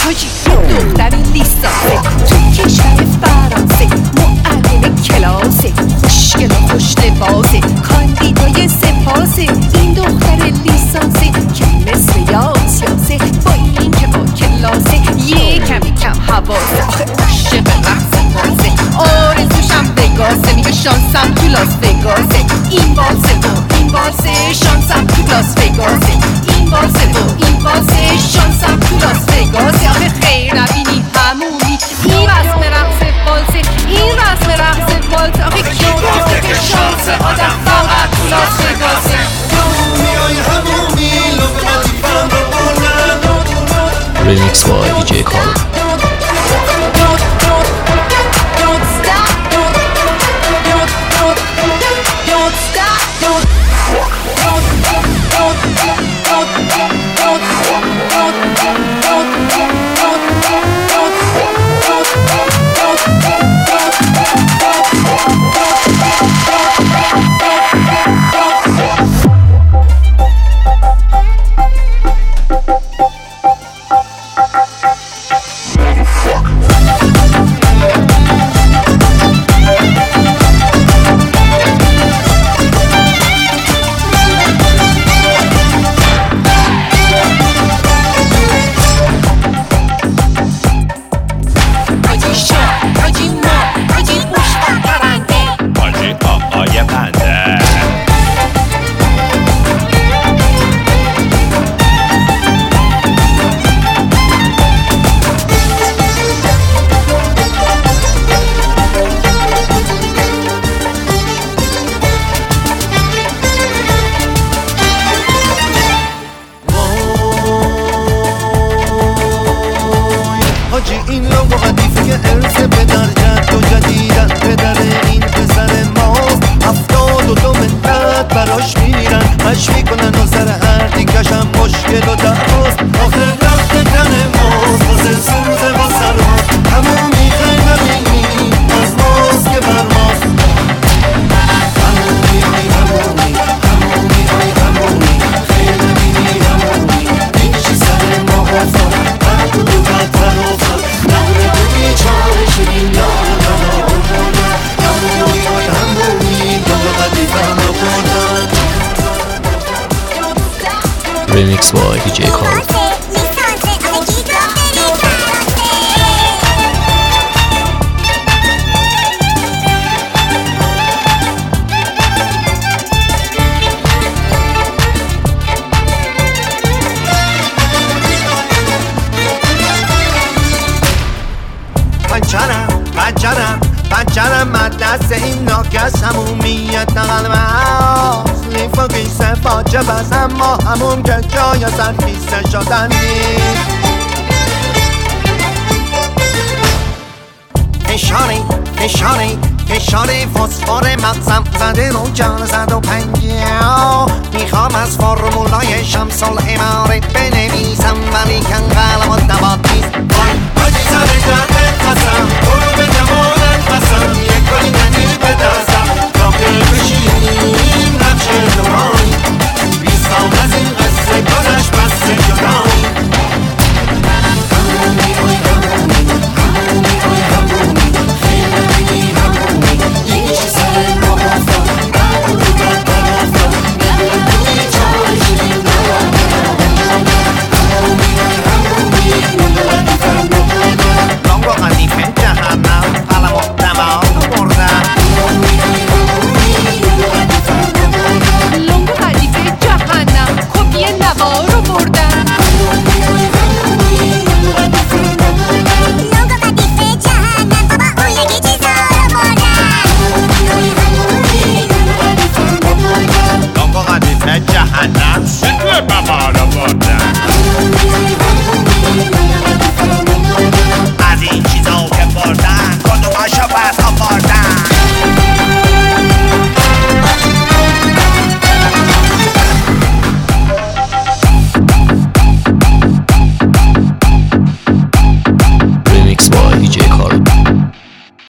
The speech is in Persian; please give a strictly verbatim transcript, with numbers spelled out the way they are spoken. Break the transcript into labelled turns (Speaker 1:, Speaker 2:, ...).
Speaker 1: حاجی دختر لیسانسه تو کشور فرانسه، معلم کلاسه، خوشگل و خوش لباسه، کاندیدای سپاسه. این دختر لیسانسه که مثل یاسیاسه، با این که با کلاسه یه کمی کم حواسه. آخه عاشق رقص بازه، آرزوشم وگاسه، میگه شانسم تو لاس وگاسه. این بازه و این بازه، شانسم تو لاس وگاسه. این بازه و این بازه، شانسم تو لاس وگاسه. آخه خیر نبینی همومی این رسم رقص والسه، این رسم رقص والسه. آخه کی گفته که شانس آدم فقط تو لاس وگاسه؟
Speaker 2: همومی همومی لغتی فهم رو بردن.
Speaker 3: ریمیکس با دی جی کارو.
Speaker 2: حاجی این لوگو قدیفه که ارسه پدر جد و جدیدن، پدر این پسر ماست. هفتاد و دو ملت براش میمیرن، مش میکنن و سر هر دیگش هم مشکل و دراست. آخر رفت تن ماست واسه سوزه و سرماست. همون میخوای نبینی از ماست که بر ماست. همونی های همونی، همونی های همونی، خیلی نبینی همونی، دیگشی سر ما افتاد. هر دو دو بدتر افتاد، نمونه تو بیچاره شدیم یار بنا بردن. همونی های همونی، دو دو قدیفه هم رو بردن.
Speaker 3: ریمیکس با دی جی کارو.
Speaker 2: پنچرم پنچرم پنچرم از دست این ناکس همومیت قلب هاست. لیفا قیسه فاجب است اما همون که جای سر کیسه شدن نیست. فشاری فشاری فشاری فسفر مغزم زده رو جان زد و پنجاه. میخوام از فرمولای شمس العماره بنویسم ولی کنقدر